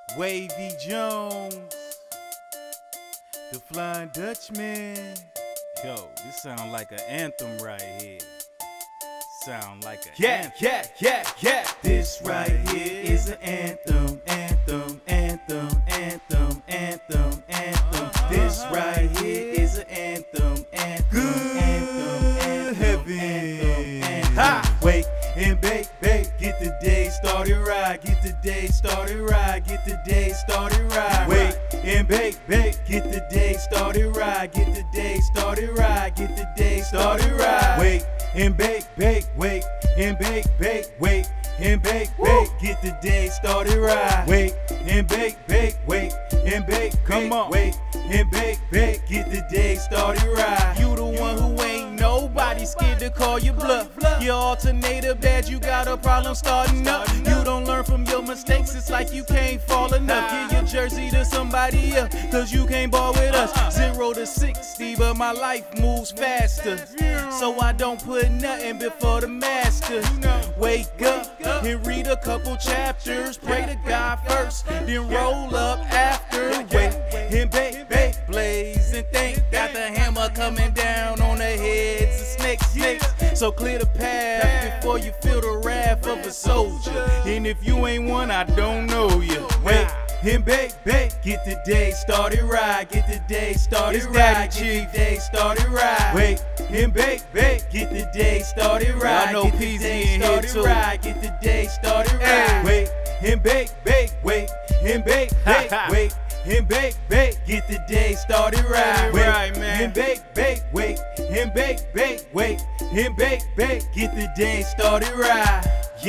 Wavy Jones, the Flying Dutchman. Yo, this sound like an anthem right here. Sound like an anthem. Yeah. This right here is an anthem. This right here is an anthem. Good heaven. Ha! Wake and bake, get the day started right. Get the day started right. Get the day started right. Wake and bake, get the day started right. Get the day started right. Get the day started right. Wake and bake, wake and bake, wake and bake, get the day started right. Wake and bake, wake and bake, come on, wake and bake, get the day started right. You the one who ain't nobody scared to call you bluff. Your alternator bad, you got a problem starting up. You don't learn from your mistakes, it's like you can't fall enough. Give your jersey to somebody else, cause you can't ball with us. 0 to 60, but my life moves faster, so I don't put nothing before the master. Wake up and read a couple chapters, pray to God first, then roll up after. Wait and bake, blaze and think. Got the hammer coming down on the heads of snakes. So clear the path before you feel the wrath of a soldier. And if you ain't one, I don't know you. Wait and bake, get the day started right. Get the day started right. Get the day started right. Wait and bake, get the day started right. I know PZ in here too. Get the day started right. Wait and bake, wait and bake, wait and bake, get the day started right. Wait and bake, wait and bake, wait and bake, get the day started right.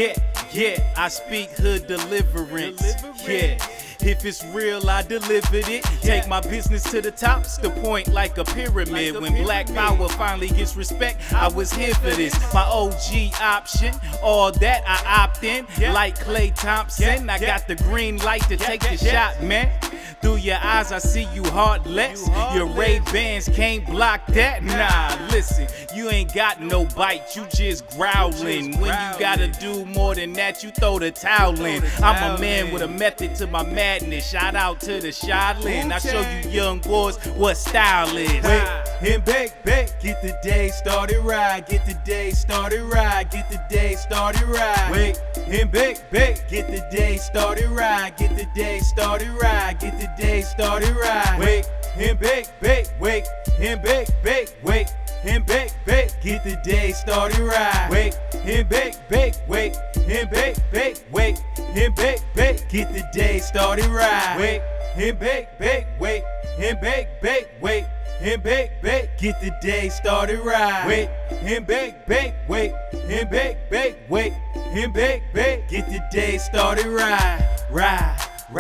Yeah, I speak hood deliverance. Yeah. If it's real, I delivered it. Take my business to the top, it's the point like a pyramid. When Black Power finally gets respect, I was here for this. My OG option, all that I opt in. Like Klay Thompson, I got the green light to take the shot, man. Through your eyes, I see you heartless. Your Ray-Bans can't block that. Nah, listen, you ain't got no bite, you just growling. When you gotta do more than that, you throw the towel in. I'm a man with a method to my madness. Shout out to the Shaolin. I show you young boys what style is. Wait and bake, get the day started right. Get the day started right. Get the day started right. Wait and bake, get the day started right. Get the day started right. Get the day started right. Wait and bake, wait and bake, wait and bake, get the day started right. Wait and bake, wait and bake, wait and bake, get the day started right. Wait and bake, wait and bake, wait and bake, get the day started right. Wait and bake, wait and bake, wait and bake, get the day started right. Ride.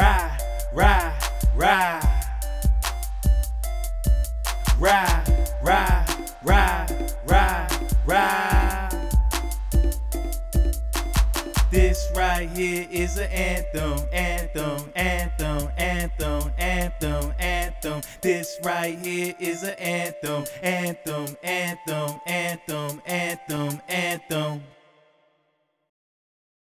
This right here is an anthem. This right here is an anthem.